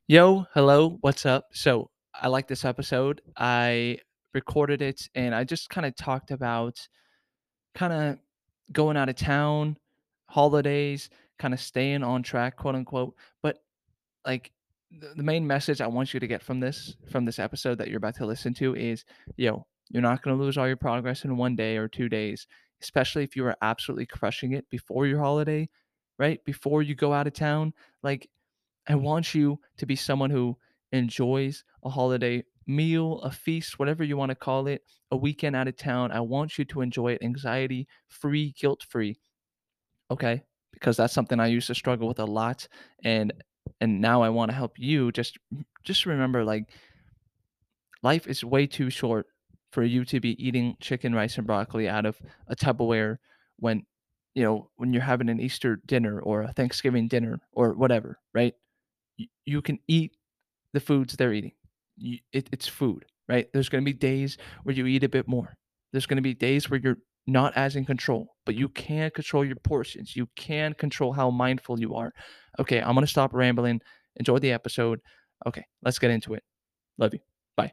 Yo, hello, what's up? So, I like this episode. I recorded it and I just kind of talked about kind of going out of town, holidays, kind of staying on track, quote unquote. But like the main message I want you to get from this episode that you're about to listen to is, you're not going to lose all your progress in 1 day or 2 days, especially if you are absolutely crushing it before your holiday, right? Before you go out of town. Like I want you to be someone who enjoys a holiday meal, a feast, whatever you want to call it, a weekend out of town. I want you to enjoy it anxiety free, guilt free. Okay? Because that's something I used to struggle with a lot, and now I want to help you just remember, like, life is way too short for you to be eating chicken, rice, and broccoli out of a Tupperware when when you're having an Easter dinner or a Thanksgiving dinner or whatever, right? You can eat the foods they're eating. It's food, right? There's going to be days where you eat a bit more. There's going to be days where you're not as in control, but you can control your portions. You can control how mindful you are. Okay, I'm going to stop rambling. Enjoy the episode. Okay, let's get into it. Love you. Bye.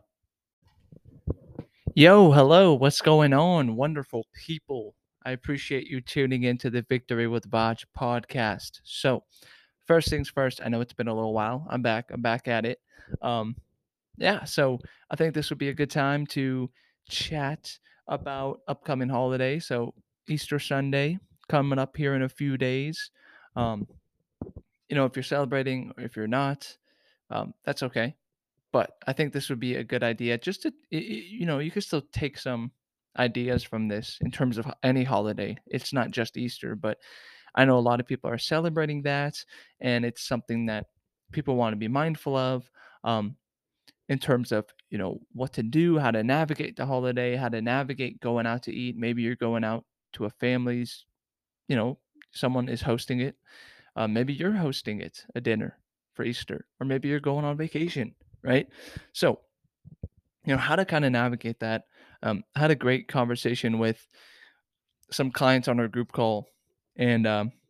Yo, hello. What's going on? Wonderful people. I appreciate you tuning into the Victory with Vaj podcast. So, first things first, I know it's been a little while. I'm back. I'm back at it. Um, yeah, so I think this would be a good time to chat about upcoming holidays. So Easter Sunday coming up here in a few days. Um, if you're celebrating or if you're not, that's okay. But I think this would be a good idea just to, you can still take some ideas from this in terms of any holiday. It's not just Easter, but I know a lot of people are celebrating that, and it's something that people want to be mindful of. In terms of what to do, how to navigate the holiday, how to navigate going out to eat. Maybe you're going out to a family's, you know someone is hosting it. Maybe you're hosting it, a dinner for Easter, or maybe you're going on vacation, right? So how to kind of navigate that. I had a great conversation with some clients on our group call, and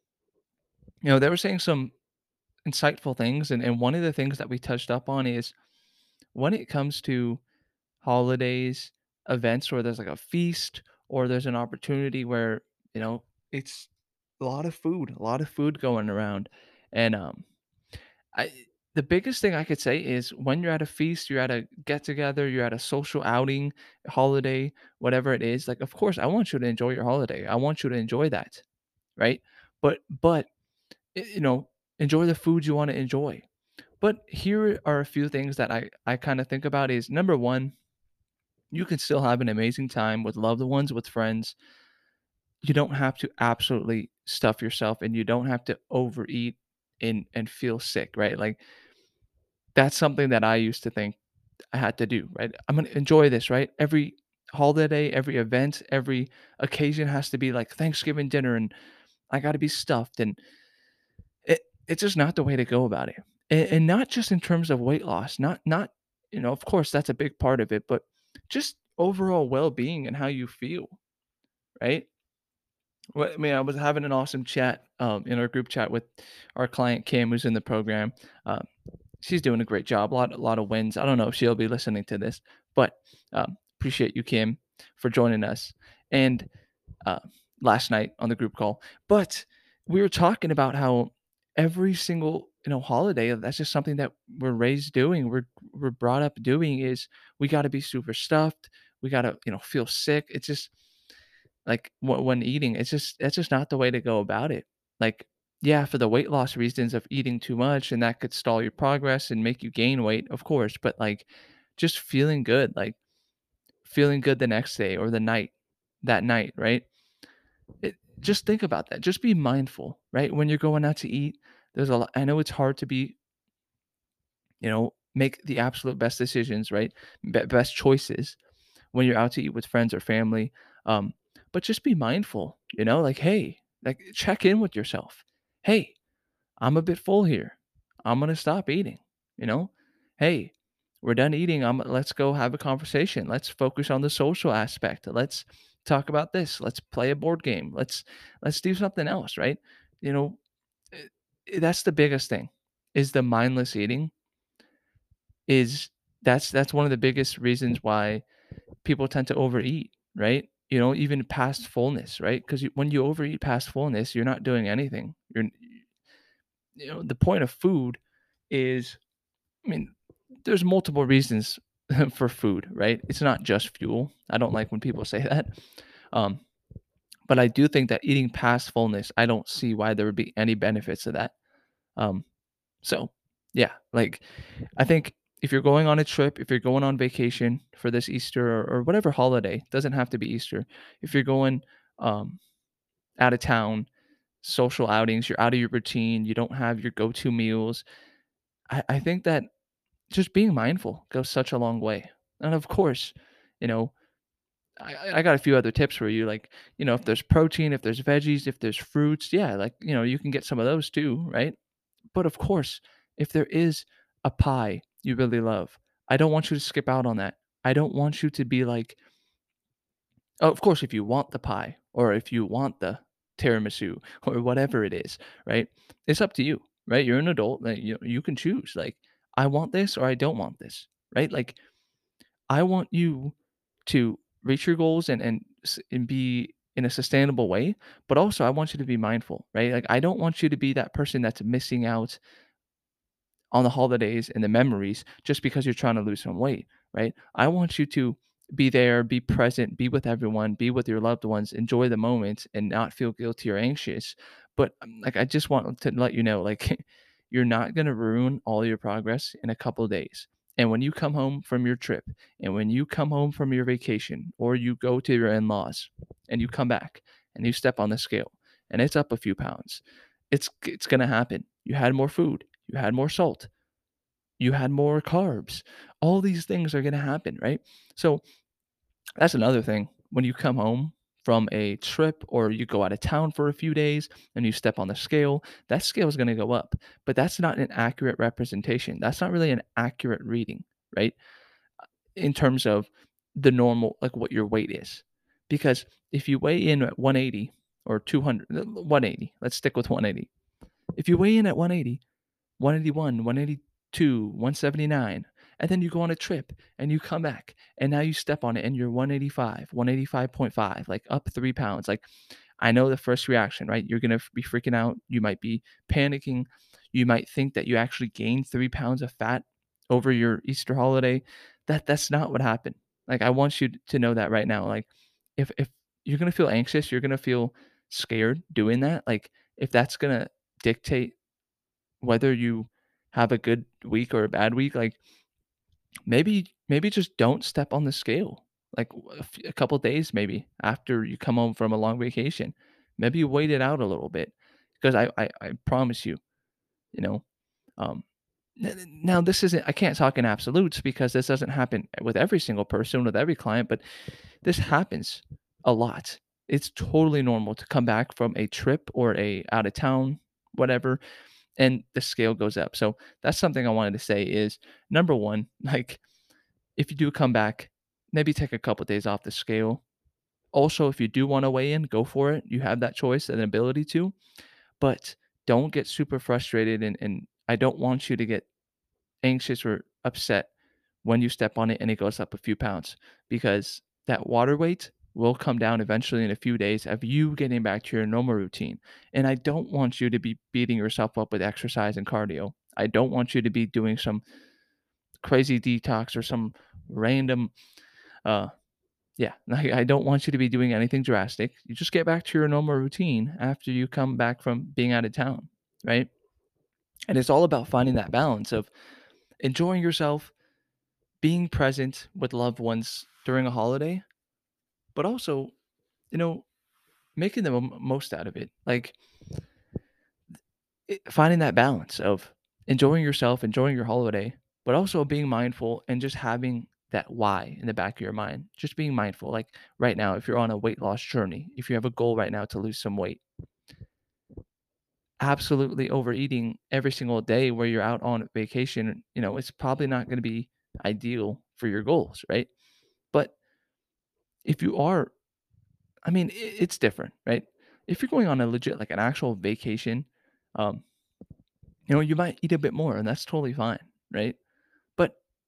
they were saying some insightful things, and one of the things that we touched up on is when it comes to holidays, events where there's like a feast or there's an opportunity where, you know, it's a lot of food going around. And I the biggest thing I could say is when you're at a feast, you're at a get together, you're at a social outing, holiday, whatever it is, like of course I want you to enjoy your holiday. I want you to enjoy that, right? But i- you know, enjoy the food you want to enjoy. But here are a few things that I kind of think about is number 1, you can still have an amazing time with loved ones, with friends. You don't have to absolutely stuff yourself and you don't have to overeat and feel sick, right? Like that's something that I used to think I had to do, right? I'm going to enjoy this, right? Every holiday, every event, every occasion has to be like Thanksgiving dinner and I got to be stuffed and it's just not the way to go about it. And not just in terms of weight loss, not of course that's a big part of it, but just overall well-being and how you feel, right? Well, I mean, I was having an awesome chat in our group chat with our client Kim, who's in the program. Um, she's doing a great job. A lot of wins. I don't know if she'll be listening to this, but appreciate you, Kim, for joining us. And uh, last night on the group call, but we were talking about how every single holiday, that's just something that we're raised doing. We're brought up doing is we got to be super stuffed. We got to feel sick. It's just like, when eating, that's just not the way to go about it. Like, yeah, for the weight loss reasons of eating too much, and that could stall your progress and make you gain weight, of course, but, like, just feeling good, like, feeling good the next day or that night, right? Just think about that. Just be mindful, right? When you're going out to eat, there's a lot I know it's hard to be, make the absolute best decisions, right? Best choices when you're out to eat with friends or family. Um, but just be mindful, like, hey, like check in with yourself. Hey, I'm a bit full here. I'm gonna stop eating. You know, hey, we're done eating. Let's go have a conversation. Let's focus on the social aspect. Let's talk about this. Let's play a board game. Let's do something else, right? You know, that's the biggest thing is the mindless eating. is that's one of the biggest reasons why people tend to overeat, right? Even past fullness, right? Because when you overeat past fullness, you're not doing anything. The point of food is, I mean, there's multiple reasons for food, right? It's not just fuel. I don't like when people say that. Um, but I do think that eating past fullness, I don't see why there would be any benefits to that. Um, so yeah, like I think if you're going on a trip, if you're going on vacation for this Easter or whatever holiday, doesn't have to be Easter. If you're going um, out of town, social outings, you're out of your routine, you don't have your go-to meals. I think that just being mindful goes such a long way. And of course, you know, I got a few other tips for you. Like, if there's protein, if there's veggies, if there's fruits, yeah, like, you can get some of those too, right? But of course, if there is a pie you really love, I don't want you to skip out on that. I don't want you to be like, oh, of course, if you want the pie or if you want the tiramisu or whatever it is, right? It's up to you, right? You're an adult, like, you can choose. Like, I want this or I don't want this, right? Like, I want you to reach your goals and be in a sustainable way, but also I want you to be mindful, right? Like, I don't want you to be that person that's missing out on the holidays and the memories just because you're trying to lose some weight, right? I want you to be there, be present, be with everyone, be with your loved ones, enjoy the moment and not feel guilty or anxious. But like, I just want to let you know, like, you're not going to ruin all your progress in a couple of days. And when you come home from your trip and when you come home from your vacation or you go to your in-laws and you come back and you step on the scale and it's up a few pounds, it's going to happen. You had more food, you had more salt, you had more carbs. All these things are gonna happen, right? So that's another thing. When you come home from a trip or you go out of town for a few days and you step on the scale, that scale is gonna go up. But that's not an accurate representation. That's not really an accurate reading, right? In terms of the normal, like what your weight is. Because if you weigh in at 180 or 200, 180, let's stick with 180. If you weigh in at 180, 181, 182, 179, and then you go on a trip and you come back and now you step on it and you're 185, 185.5, like up 3 pounds. Like, I know the first reaction, right? You're going to be freaking out. You might be panicking. You might think that you actually gained 3 pounds of fat over your Easter holiday. That's not what happened. Like, I want you to know that right now. Like, if you're going to feel anxious, you're going to feel scared doing that. Like, if that's going to dictate whether you have a good week or a bad week, like, maybe just don't step on the scale, like, a couple days maybe after you come home from a long vacation. Maybe you wait it out a little bit because I promise you, you know, um, now this isn't, I can't talk in absolutes because this doesn't happen with every single person, with every client, but this happens a lot. It's totally normal to come back from a trip or a out of town, whatever, and the scale goes up. So that's something I wanted to say is number one, like, if you do come back, maybe take a couple days off the scale. Also, if you do want to weigh in, go for it. You have that choice and ability to, but don't get super frustrated. And I don't want you to get anxious or upset when you step on it and it goes up a few pounds because that water weight will come down eventually in a few days of you getting back to your normal routine. And I don't want you to be beating yourself up with exercise and cardio. I don't want you to be doing some crazy detox or some random uh yeah, like, I don't want you to be doing anything drastic. You just get back to your normal routine after you come back from being out of town, right? And it's all about finding that balance of enjoying yourself, being present with loved ones during a holiday, but also, you know, making the most out of it. Like, finding that balance of enjoying yourself, enjoying your holiday, but also being mindful and just having that why in the back of your mind. Just being mindful. Like, right now, if you're on a weight loss journey, if you have a goal right now to lose some weight, absolutely overeating every single day where you're out on vacation, it's probably not going to be ideal for your goals, right? But if you are, I mean, it's different, right? If you're going on a legit, like an actual vacation, um, you might eat a bit more, and that's totally fine, right? But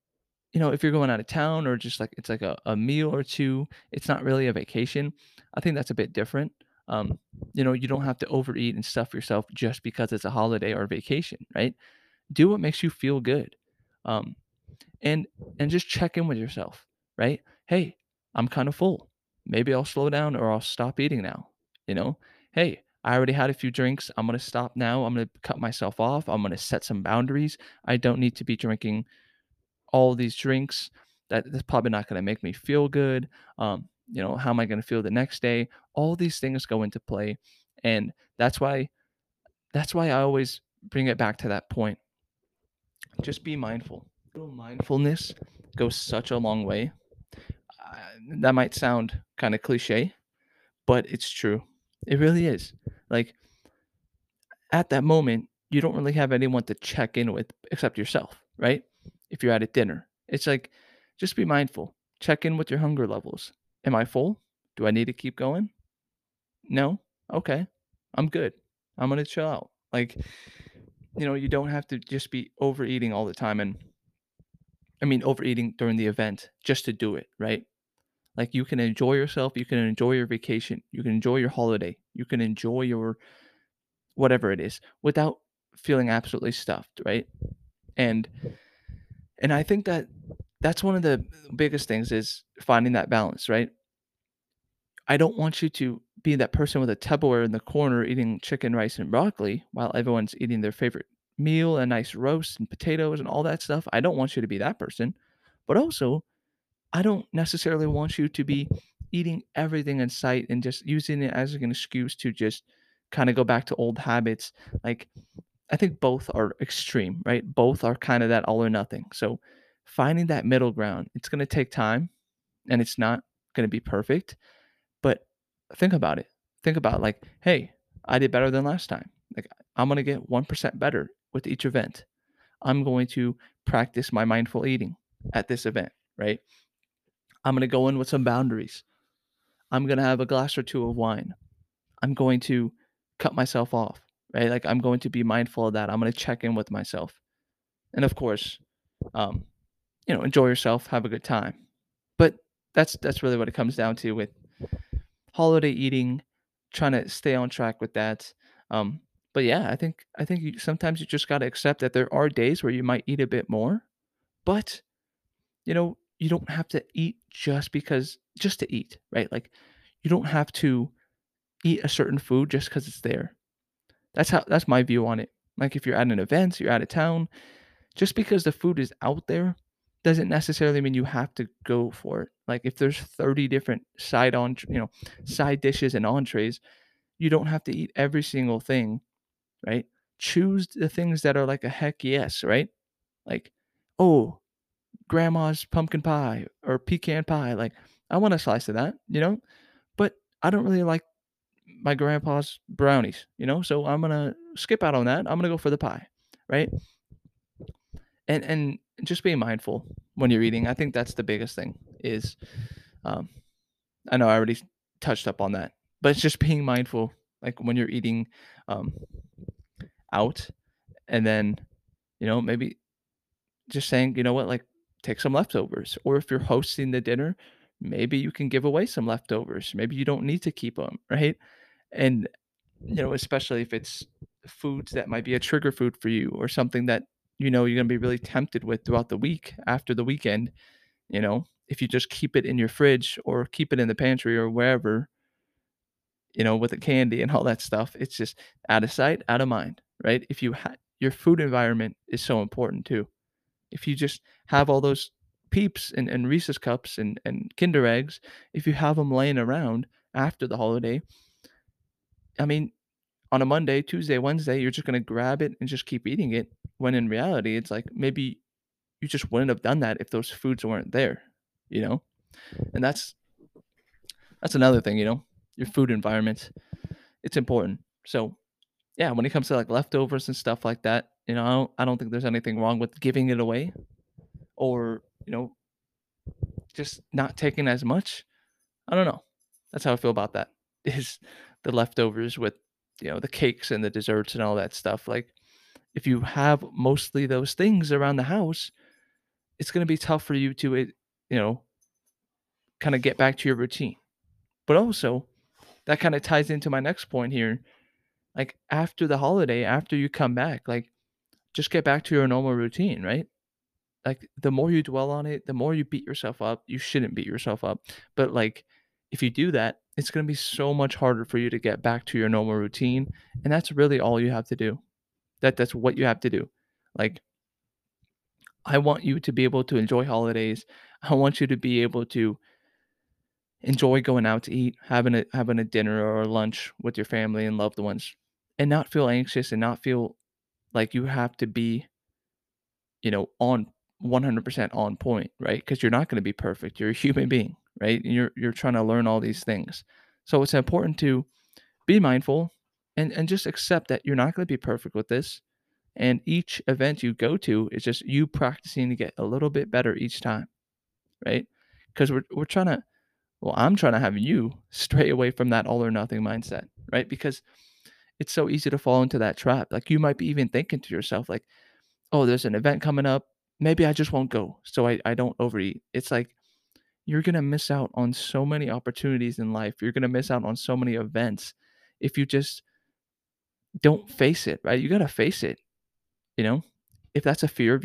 if you're going out of town or just like it's like a meal or two, it's not really a vacation. I think that's a bit different. Um, you don't have to overeat and stuff yourself just because it's a holiday or a vacation, right? Do what makes you feel good. Um, and just check in with yourself, right? Hey, I'm kind of full. Maybe I'll slow down or I'll stop eating now. You know, hey, I already had a few drinks. I'm going to stop now. I'm going to cut myself off. I'm going to set some boundaries. I don't need to be drinking all these drinks. That's probably not going to make me feel good. How am I going to feel the next day? All these things go into play. And that's why I always bring it back to that point. Just be mindful. Little mindfulness goes such a long way. That might sound kind of cliche, but it's true. It really is. Like at that moment, you don't really have anyone to check in with except yourself, right? If you're at a dinner, it's like just be mindful. Check in with your hunger levels. Am I full? Do I need to keep going? No? Okay. I'm good. I'm going to chill out. Like, you don't have to just be overeating all the time. And I mean, overeating during the event just to do it, right? Like you can enjoy yourself, you can enjoy your vacation, you can enjoy your holiday, you can enjoy your whatever it is without feeling absolutely stuffed, right? And I think that that's one of the biggest things is finding that balance, right? I don't want you to be that person with a Tupperware in the corner eating chicken, rice, and broccoli while everyone's eating their favorite meal, a nice roast and potatoes and all that stuff. I don't want you to be that person. But also, I don't necessarily want you to be eating everything in sight and just using it as an excuse to just kind of go back to old habits. Like, I think both are extreme, right? Both are kind of that all or nothing. So, finding that middle ground, it's going to take time and it's not going to be perfect. But think about it. Think about like, hey, I did better than last time. Like, I'm going to get 1% better with each event. I'm going to practice my mindful eating at this event, right? I'm going to go in with some boundaries. I'm going to have a glass or two of wine. I'm going to cut myself off, right? Like I'm going to be mindful of that. I'm going to check in with myself. And of course, um, enjoy yourself, have a good time. But that's really what it comes down to with holiday eating, trying to stay on track with that. Um, but yeah, I think sometimes you just got to accept that there are days where you might eat a bit more, but you don't have to eat just to eat, right? Like you don't have to eat a certain food just because it's there. That's my view on it. Like if you're at an event, you're out of town, just because the food is out there doesn't necessarily mean you have to go for it. Like if there's 30 different side dishes and entrees, you don't have to eat every single thing, right? Choose the things that are like a heck yes, right? Like, oh, grandma's pumpkin pie or pecan pie. Like, I want a slice of that. But I don't really like my grandpa's brownies, so I'm gonna skip out on that. I'm gonna go for the pie, right? And just being mindful when you're eating. I think that's the biggest thing. Is um, I know I already touched up on that, but it's just being mindful, like when you're eating um, out, and then maybe just saying, you know what, like take some leftovers, or if you're hosting the dinner, maybe you can give away some leftovers. Maybe you don't need to keep them, right? And especially if it's foods that might be a trigger food for you or something that you're going to be really tempted with throughout the week after the weekend, if you just keep it in your fridge or keep it in the pantry or wherever, with the candy and all that stuff, it's just out of sight, out of mind, right? If your food environment is so important too. If you just have all those Peeps and Reese's cups and Kinder eggs, if you have them laying around after the holiday, I mean, on a Monday, Tuesday, Wednesday, you're just gonna grab it and just keep eating it, when in reality, it's like maybe you just wouldn't have done that if those foods weren't there, you know? And that's another thing, your food environment, it's important. So, yeah, when it comes to, like, leftovers and stuff like that, I don't think there's anything wrong with giving it away or, just not taking as much. I don't know. That's how I feel about that, is the leftovers with, the cakes and the desserts and all that stuff, like, if you have mostly those things around the house, it's going to be tough for you to, you know, kind of get back to your routine. But also, that kind of ties into my next point here. Like after the holiday, after you come back, like just get back to your normal routine, right? Like the more you dwell on it, the more you beat yourself up. You shouldn't beat yourself up. But like if you do that, it's going to be so much harder for you to get back to your normal routine. And that's really all you have to do. That's what you have to do. Like I want you to be able to enjoy holidays. I want you to be able to enjoy going out to eat, having a dinner or a lunch with your family and loved ones, and not feel anxious and not feel like you have to be, on 100% on point, right? Because you're not going to be perfect. You're a human being, right? And you're trying to learn all these things. So it's important to be mindful and just accept that you're not going to be perfect with this. And each event you go to is just you practicing to get a little bit better each time, right? Because we're trying to, well, I'm trying to have you stray away from that all or nothing mindset, right? Because it's so easy to fall into that trap. Like you might be even thinking to yourself, like, oh, there's an event coming up. Maybe I just won't go so I don't overeat. It's like you're going to miss out on so many opportunities in life. You're going to miss out on so many events if you just don't face it, right? You got to face it, you know? If that's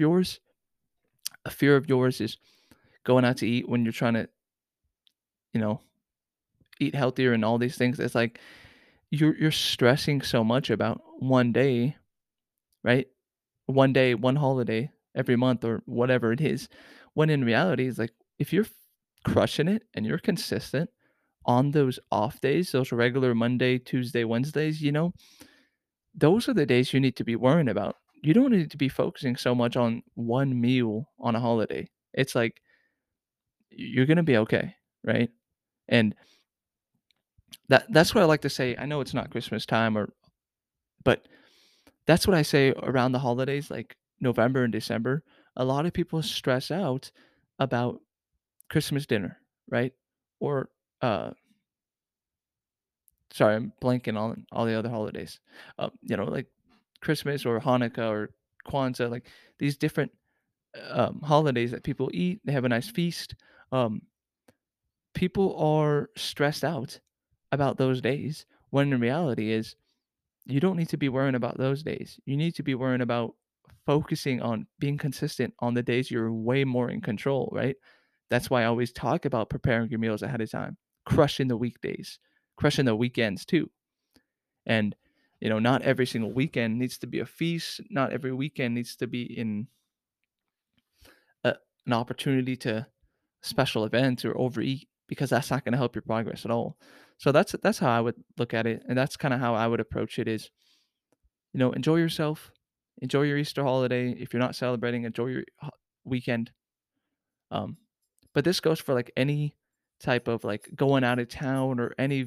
a fear of yours is going out to eat when you're trying to, you know, eat healthier and all these things. It's like you're stressing so much about one day, right? One day, one holiday every month or whatever it is. When in reality, it's like if you're crushing it and you're consistent on those off days, those regular Monday, Tuesday, Wednesdays, those are the days you need to be worrying about. You don't need to be focusing so much on one meal on a holiday. It's like you're gonna be okay, right? And that's what I like to say. I know it's not Christmas time but that's what I say around the holidays, like November and December. A lot of people stress out about Christmas dinner, right? Or sorry, I'm blanking on all the other holidays. Like Christmas or Hanukkah or Kwanzaa, like these different holidays that people eat. They have a nice feast. Um, People are stressed out about those days when in reality is you don't need to be worrying about those days. You need to be worrying about focusing on being consistent on the days you're way more in control, right? That's why I always talk about preparing your meals ahead of time, crushing the weekdays, crushing the weekends too. And not every single weekend needs to be a feast. Not every weekend needs to be in a, an opportunity to special events or overeat because that's not going to help your progress at all. So that's how I would look at it, and that's kind of how I would approach it. Is enjoy yourself, enjoy your Easter holiday. If you're not celebrating, enjoy your weekend. Um, but this goes for like any type of like going out of town or any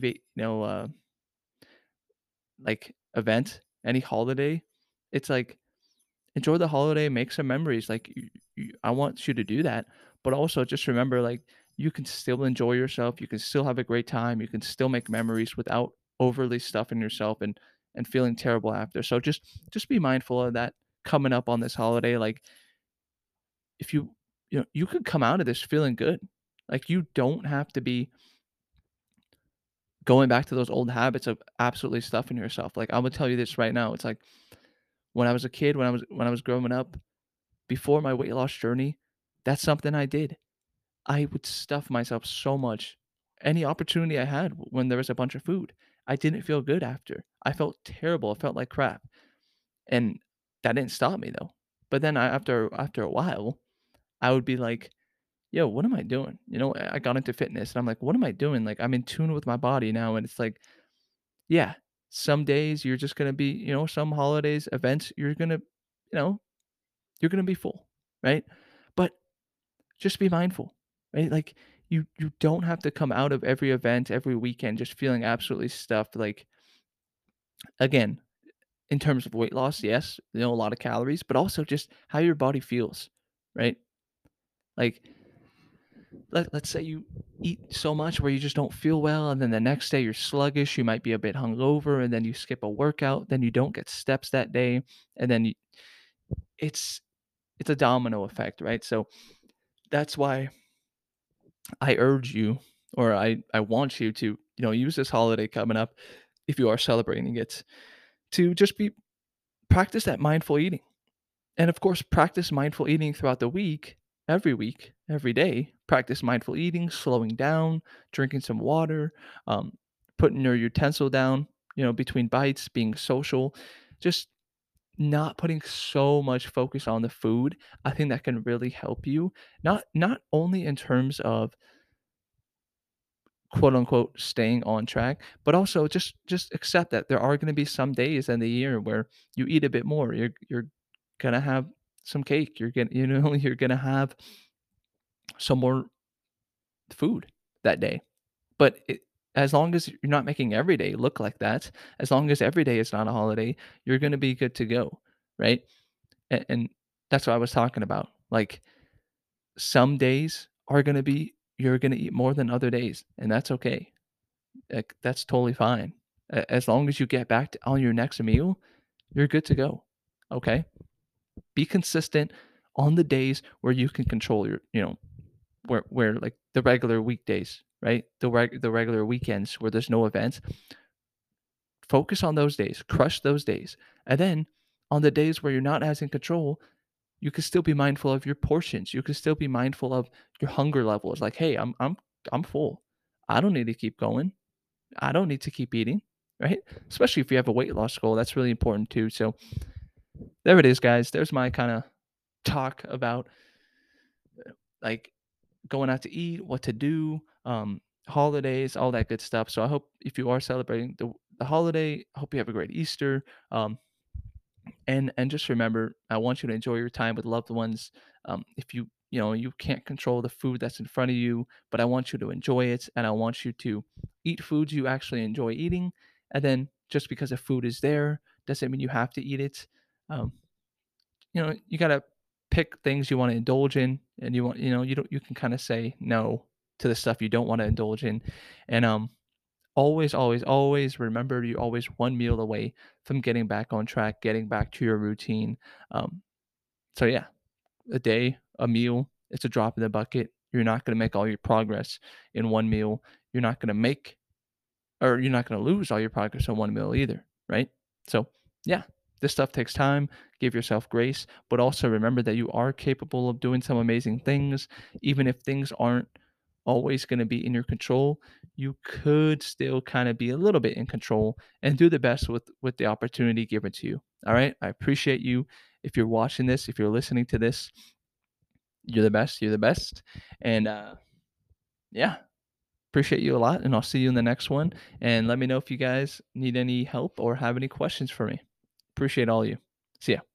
like event, any holiday. It's like enjoy the holiday, make some memories. Like I want you to do that, but also just remember like you can still enjoy yourself. You can still have a great time. You can still make memories without overly stuffing yourself and feeling terrible after. So just be mindful of that coming up on this holiday. Like if you could come out of this feeling good. Like you don't have to be going back to those old habits of absolutely stuffing yourself. Like I'm gonna tell you this right now. It's like when I was a kid, when I was growing up, before my weight loss journey, that's something I did. I would stuff myself so much. Any opportunity I had when there was a bunch of food, I didn't feel good after. I felt terrible. I felt like crap. And that didn't stop me though. But then after a while, I would be like, "Yo, what am I doing?" I got into fitness and I'm like, "What am I doing?" Like I'm in tune with my body now and it's like, yeah, some days you're just going to be, some holidays, events, you know, you're going to be full, right? But just be mindful, right? Like you don't have to come out of every event, every weekend just feeling absolutely stuffed. Like again, in terms of weight loss, yes, a lot of calories, but also just how your body feels, right? Like let's say you eat so much where you just don't feel well, and then the next day you're sluggish, you might be a bit hungover, and then you skip a workout, then you don't get steps that day, and then it's it's a domino effect, right? So that's why I urge you, or I want you to, use this holiday coming up, if you are celebrating it, to just be practice that mindful eating. And of course, practice mindful eating throughout the week, every day. Practice mindful eating, slowing down, drinking some water, um, putting your utensil down, between bites, being social, just not putting so much focus on the food. I think that can really help you. Not only in terms of quote unquote staying on track, but also just accept that there are going to be some days in the year where you eat a bit more. You're gonna have some cake. You're gonna you're gonna have some more food that day. But as long as you're not making every day look like that, as long as every day is not a holiday, you're gonna be good to go, right? And that's what I was talking about. Like some days are gonna be you're gonna eat more than other days, and that's okay. Like, that's totally fine. As long as you get back to on your next meal, you're good to go. Okay? Be consistent on the days where you can control your, where like the regular weekdays, right? The regular weekends where there's no events. Focus on those days, crush those days. And then on the days where you're not as in control, you can still be mindful of your portions. You can still be mindful of your hunger levels. Like, hey, I'm full. I don't need to keep going. I don't need to keep eating, right? Especially if you have a weight loss goal, that's really important too. So there it is, guys. There's my kind of talk about like going out to eat, what to do, holidays, all that good stuff. So I hope if you are celebrating the holiday, I hope you have a great Easter. And just remember, I want you to enjoy your time with loved ones. If you can't control the food that's in front of you, but I want you to enjoy it, and I want you to eat foods you actually enjoy eating. And then just because a food is there doesn't mean you have to eat it. Um, you gotta pick things you want to indulge in, and you can kind of say no to the stuff you don't want to indulge in, and always, always, always remember you're always one meal away from getting back on track, getting back to your routine. Um, so yeah, a day, a meal, it's a drop in the bucket. You're not going to make all your progress in one meal. You're not going to make, or you're not going to lose all your progress in one meal either, right? So yeah, this stuff takes time. Give yourself grace, but also remember that you are capable of doing some amazing things, even if things aren't always going to be in your control. You could still kind of be a little bit in control and do the best with the opportunity given to you. All right, I appreciate you. If you're watching this, if you're listening to this, you're the best. You're the best. And yeah, appreciate you a lot. And I'll see you in the next one. And let me know if you guys need any help or have any questions for me. Appreciate all of you. See ya.